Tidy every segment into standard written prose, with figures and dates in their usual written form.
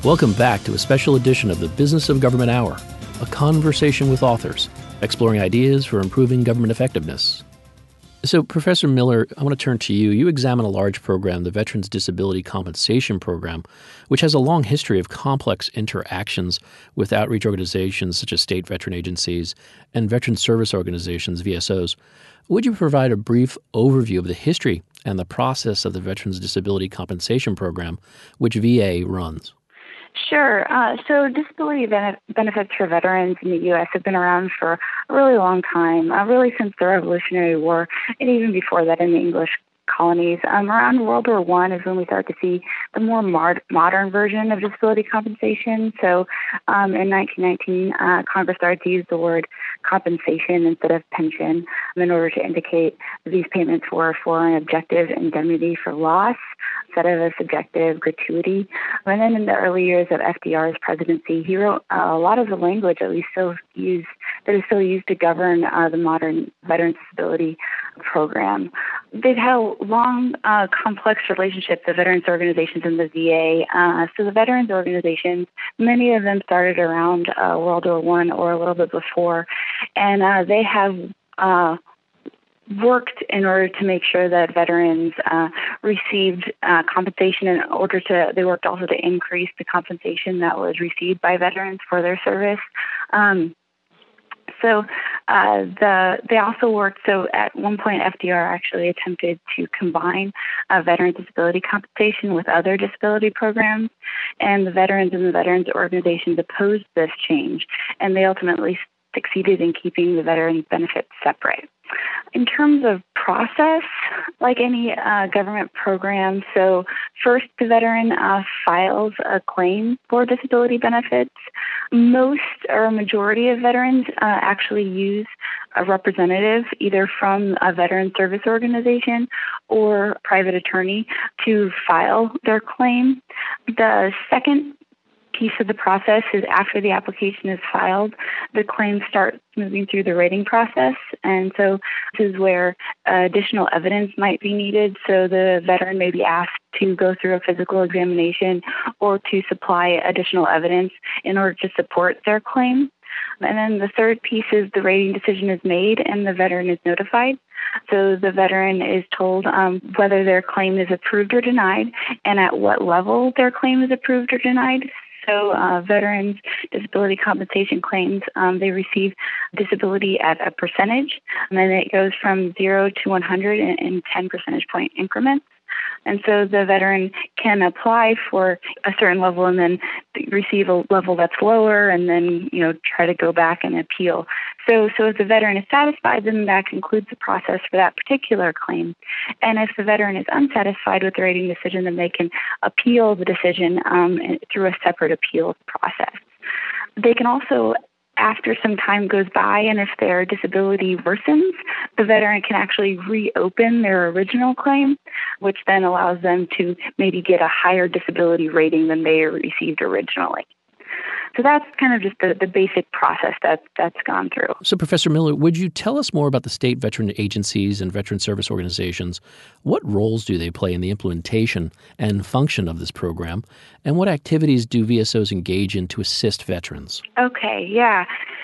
Welcome back to a special edition of the Business of Government Hour, a conversation with authors, exploring ideas for improving government effectiveness. So, Professor Miller, I want to turn to you. You examine a large program, the Veterans Disability Compensation Program, which has a long history of complex interactions with outreach organizations such as state veteran agencies and veteran service organizations, VSOs. Would you provide a brief overview of the history and the process of the Veterans Disability Compensation Program, which VA runs? Sure. So disability benefits for veterans in the U.S. have been around for a really long time, really since the Revolutionary War, and even before that in the English colonies. Around World War I is when we start to see the more modern version of disability compensation. So in 1919, Congress started to use the word compensation instead of pension in order to indicate that these payments were for an objective indemnity for loss instead of a subjective gratuity. And then in the early years of FDR's presidency, he wrote a lot of the language that is still used to govern the modern Veterans Disability Program. They've had a long, complex relationship, the veterans organizations and the VA. So the veterans organizations, many of them started around World War I or a little bit before, and they have worked in order to make sure that veterans received compensation they worked also to increase the compensation that was received by veterans for their service. They also worked, so at one point FDR actually attempted to combine veteran disability compensation with other disability programs, and the veterans and the veterans organizations opposed this change, and they ultimately succeeded in keeping the veterans benefits separate. In terms of process, like any government program, so first the veteran files a claim for disability benefits. Most or a majority of veterans actually use a representative, either from a veteran service organization or private attorney, to file their claim. The second piece of the process is after the application is filed, the claims start moving through the rating process. And so this is where additional evidence might be needed. So the veteran may be asked to go through a physical examination or to supply additional evidence in order to support their claim. And then the third piece is the rating decision is made and the veteran is notified. So the veteran is told whether their claim is approved or denied and at what level their claim is approved or denied. So veterans' disability compensation claims, they receive disability at a percentage, and then it goes from 0 to 100 in 10 percentage point increments. And so the veteran can apply for a certain level and then receive a level that's lower and then, try to go back and appeal. So if the veteran is satisfied, then that concludes the process for that particular claim. And if the veteran is unsatisfied with the rating decision, then they can appeal the decision through a separate appeals process. They can also, after some time goes by, and if their disability worsens, the veteran can actually reopen their original claim, which then allows them to maybe get a higher disability rating than they received originally. So that's kind of just the basic process that's gone through. So, Professor Miller, would you tell us more about the state veteran agencies and veteran service organizations? What roles do they play in the implementation and function of this program? And what activities do VSOs engage in to assist veterans? Okay, yeah.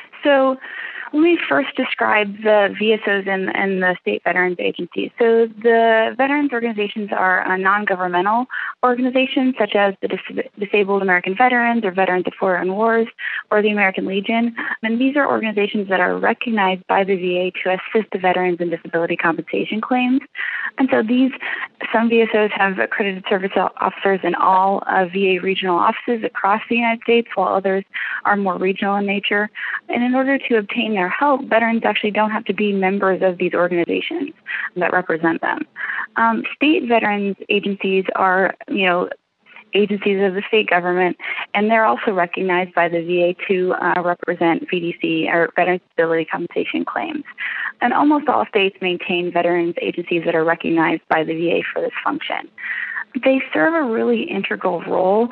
So let me first describe the VSOs and the state veterans agencies. So the veterans organizations are non-governmental organizations such as the Disabled American Veterans or Veterans of Foreign Wars or the American Legion. And these are organizations that are recognized by the VA to assist the veterans in disability compensation claims. And so some VSOs have accredited service officers in all VA regional offices across the United States, while others are more regional in nature. And in order to obtain their help, veterans actually don't have to be members of these organizations that represent them. State veterans agencies are, agencies of the state government, and they're also recognized by the VA to represent VDC or Veterans Disability Compensation claims. And almost all states maintain veterans agencies that are recognized by the VA for this function. They serve a really integral role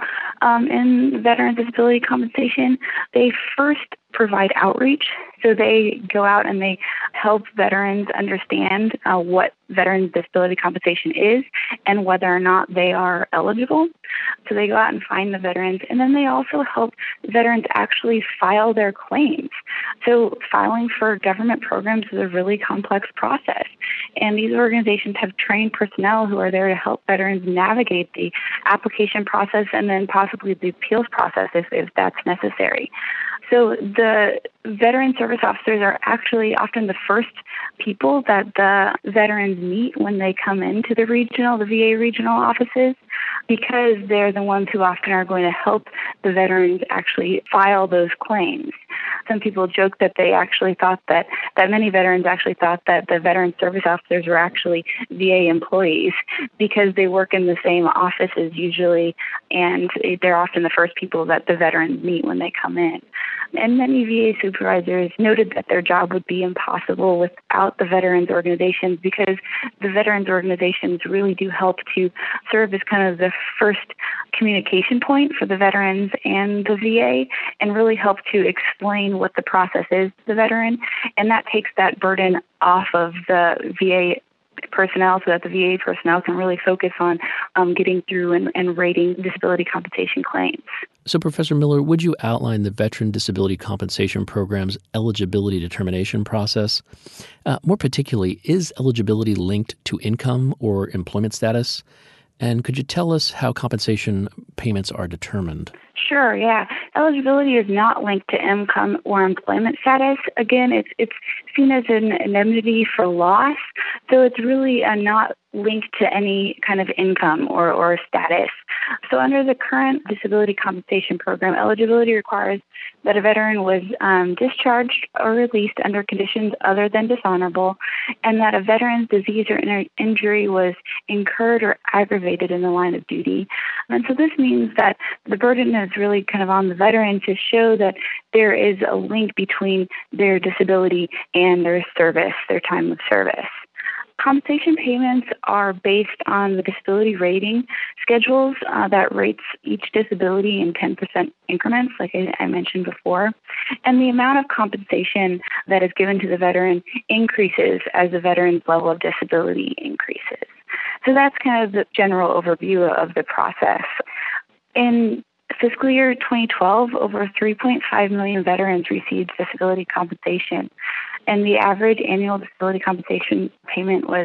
in veterans disability compensation. They first provide outreach. So they go out and they help veterans understand what veterans disability compensation is and whether or not they are eligible. So they go out and find the veterans, and then they also help veterans actually file their claims. So filing for government programs is a really complex process, and these organizations have trained personnel who are there to help veterans navigate the application process and then possibly the appeals process if that's necessary. So the veteran service officers are actually often the first people that the veterans meet when they come into the VA regional offices, because they're the ones who often are going to help the veterans actually file those claims. Some people joke that they actually thought that many veterans actually thought that the veteran service officers were actually VA employees because they work in the same offices usually, and they're often the first people that the veterans meet when they come in. And many VA supervisors noted that their job would be impossible without the veterans organizations, because the veterans organizations really do help to serve as kind of the first communication point for the veterans and the VA, and really help to explain what the process is to the veteran. And that takes that burden off of the VA personnel, so that the VA personnel can really focus on getting through and rating disability compensation claims. So, Professor Miller, would you outline the Veteran Disability Compensation Program's eligibility determination process? More particularly, is eligibility linked to income or employment status? And could you tell us how compensation payments are determined? Sure, yeah. Eligibility is not linked to income or employment status. Again, it's seen as an indemnity for loss, so it's really not linked to any kind of income or status. So under the current disability compensation program, eligibility requires that a veteran was discharged or released under conditions other than dishonorable, and that a veteran's disease or injury was incurred or aggravated in the line of duty. And so this means that the burden is really kind of on the veteran to show that there is a link between their disability and their service, their time of service. Compensation payments are based on the disability rating schedules that rates each disability in 10% increments, like I mentioned before. And the amount of compensation that is given to the veteran increases as the veteran's level of disability increases. So that's kind of the general overview of the process. In fiscal year 2012, over 3.5 million veterans received disability compensation, and the average annual disability compensation payment was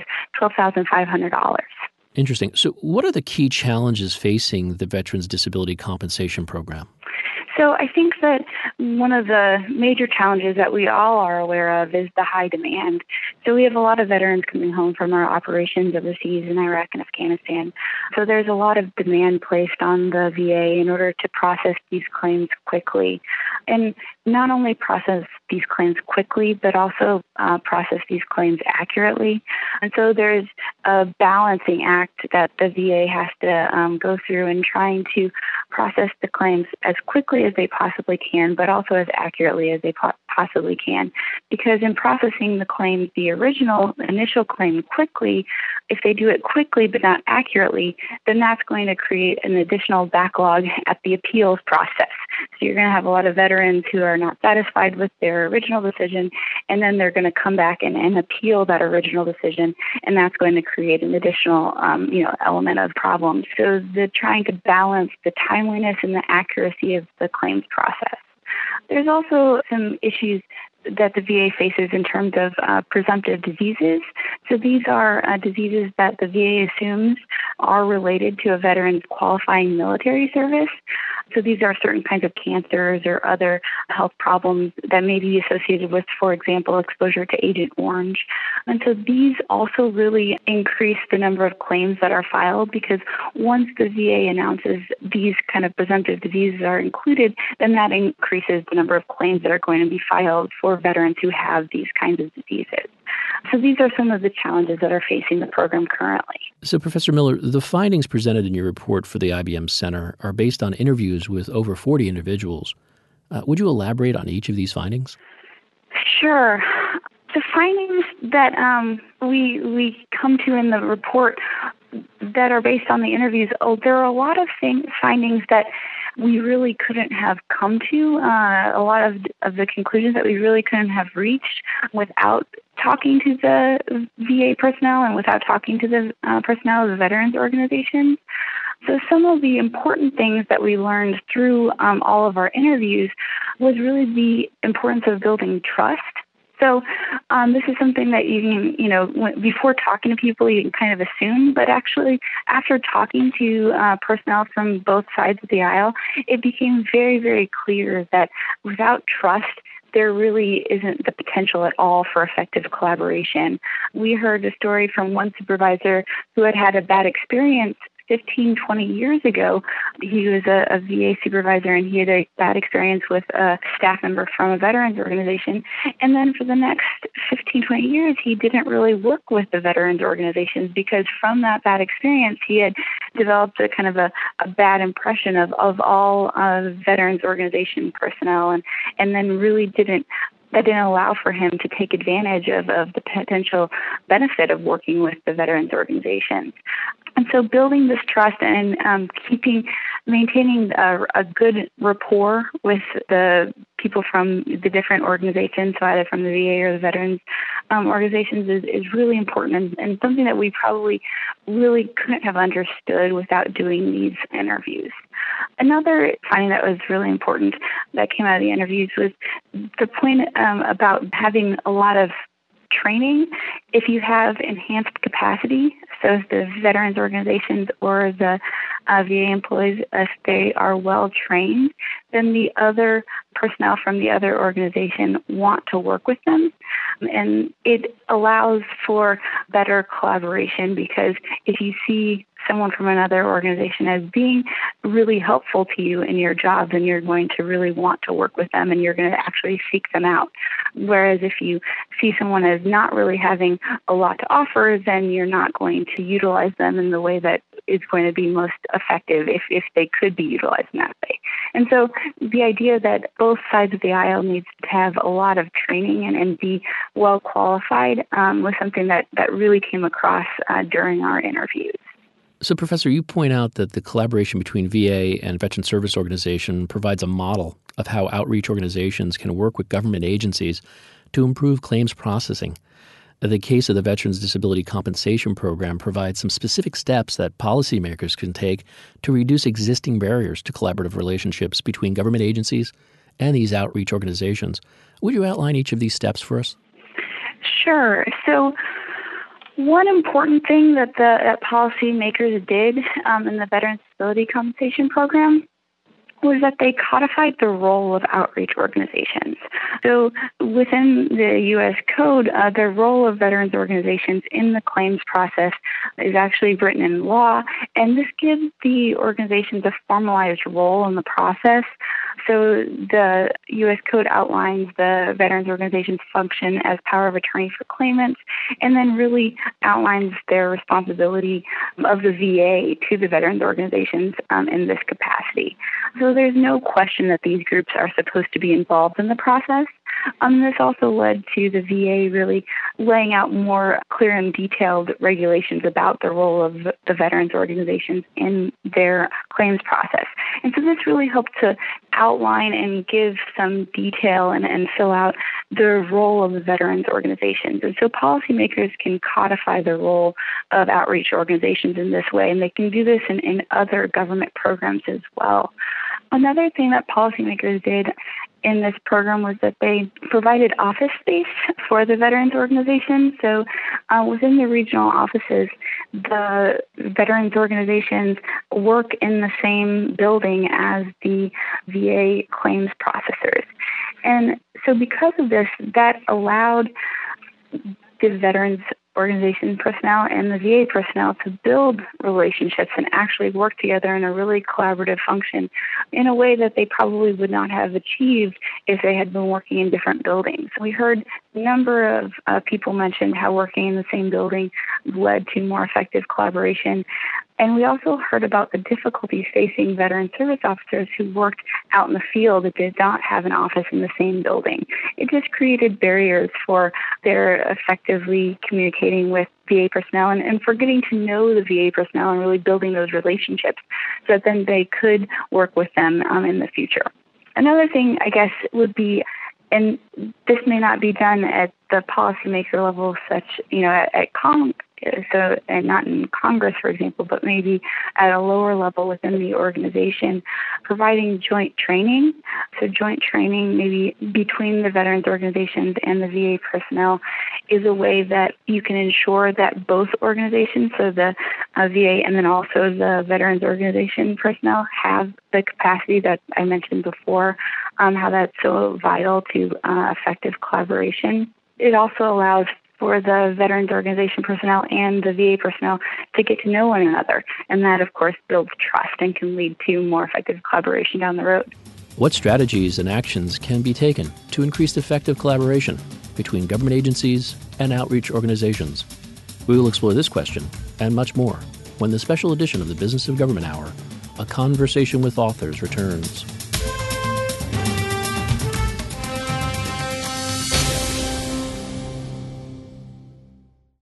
$12,500. Interesting. So what are the key challenges facing the Veterans Disability Compensation Program? So I think that one of the major challenges that we all are aware of is the high demand. So we have a lot of veterans coming home from our operations overseas in Iraq and Afghanistan. So there's a lot of demand placed on the VA in order to process these claims quickly. And not only process these claims quickly, but also process these claims accurately. And so there's a balancing act that the VA has to go through in trying to process the claims as quickly as they possibly can, but also as accurately as they possibly can. Because in processing the claims, the initial claim quickly, if they do it quickly but not accurately, then that's going to create an additional backlog at the appeals process. So you're going to have a lot of veterans who are not satisfied with their original decision, and then they're going to come back and appeal that original decision, and that's going to create an additional element of problems. So the trying to balance the timeliness and the accuracy of the claims process. There's also some issues that the VA faces in terms of presumptive diseases. So these are diseases that the VA assumes are related to a veteran's qualifying military service. So these are certain kinds of cancers or other health problems that may be associated with, for example, exposure to Agent Orange. And so these also really increase the number of claims that are filed, because once the VA announces these kind of presumptive diseases are included, then that increases the number of claims that are going to be filed for veterans who have these kinds of diseases. So these are some of the challenges that are facing the program currently. So, Professor Miller, the findings presented in your report for the IBM Center are based on interviews with over 40 individuals. Would you elaborate on each of these findings? Sure. The findings that we come to in the report that are based on the interviews, there are a lot of findings that we really couldn't have come to, a lot of the conclusions that we really couldn't have reached without talking to the VA personnel and without talking to the personnel of the veterans organizations. So some of the important things that we learned through all of our interviews was really the importance of building trust. So this is something that you can, before talking to people, you can kind of assume, but actually after talking to personnel from both sides of the aisle, it became very, very clear that without trust, there really isn't the potential at all for effective collaboration. We heard a story from one supervisor who had a bad experience 15, 20 years ago. He was a VA supervisor, and he had a bad experience with a staff member from a veterans organization. And then for the next 15, 20 years, he didn't really work with the veterans organizations because from that bad experience, he had developed a kind of a bad impression of all veterans organization personnel, and then really didn't allow for him to take advantage of the potential benefit of working with the veterans organizations. And so building this trust and maintaining a good rapport with the people from the different organizations, so either from the VA or the veterans organizations, is really important and something that we probably really couldn't have understood without doing these interviews. Another finding that was really important that came out of the interviews was the point about having a lot of training. If you have enhanced capacity, so if the veterans organizations or the VA employees, if they are well trained, then the other personnel from the other organization want to work with them. And it allows for better collaboration because if you see someone from another organization as being really helpful to you in your job, then you're going to really want to work with them and you're going to actually seek them out. Whereas if you see someone as not really having a lot to offer, then you're not going to utilize them in the way that is going to be most effective if they could be utilized in that way. And so the idea that both sides of the aisle needs to have a lot of training and be well qualified was something that really came across during our interviews. So, Professor, you point out that the collaboration between VA and Veteran Service Organization provides a model of how outreach organizations can work with government agencies to improve claims processing. The case of the Veterans Disability Compensation Program provides some specific steps that policymakers can take to reduce existing barriers to collaborative relationships between government agencies and these outreach organizations. Would you outline each of these steps for us? Sure. So one important thing that policymakers did in the Veterans Disability Compensation Program was that they codified the role of outreach organizations. So within the U.S. Code, the role of veterans organizations in the claims process is actually written in law, and this gives the organizations a formalized role in the process. So the U.S. Code outlines the veterans organization's function as power of attorney for claimants, and then really outlines their responsibility of the VA to the veterans organizations in this capacity. So there's no question that these groups are supposed to be involved in the process. This also led to the VA really laying out more clear and detailed regulations about the role of the veterans organizations in their claims process. And so this really helped to outline and give some detail and fill out the role of the veterans organizations. And so policymakers can codify the role of outreach organizations in this way, and they can do this in other government programs as well. Another thing that policymakers did in this program was that they provided office space for the veterans organization. So within the regional offices, the veterans organizations work in the same building as the VA claims processors. And so because of this, that allowed the veterans organization personnel and the VA personnel to build relationships and actually work together in a really collaborative function in a way that they probably would not have achieved if they had been working in different buildings. We heard a number of people mention how working in the same building led to more effective collaboration. And we also heard about the difficulties facing veteran service officers who worked out in the field that did not have an office in the same building. It just created barriers for their effectively communicating with VA personnel and for getting to know the VA personnel and really building those relationships so that then they could work with them in the future. Another thing, I guess, would be, and this may not be done at the policymaker level, such, at and not in Congress, for example, but maybe at a lower level within the organization, providing joint training. So joint training maybe between the veterans organizations and the VA personnel is a way that you can ensure that both organizations, so the VA and then also the veterans organization personnel, have the capacity that I mentioned before, how that's so vital to effective collaboration. It also allows for the veterans organization personnel and the VA personnel to get to know one another. And that, of course, builds trust and can lead to more effective collaboration down the road. What strategies and actions can be taken to increase effective collaboration between government agencies and outreach organizations? We will explore this question and much more when the special edition of the Business of Government Hour, A Conversation with Authors, returns.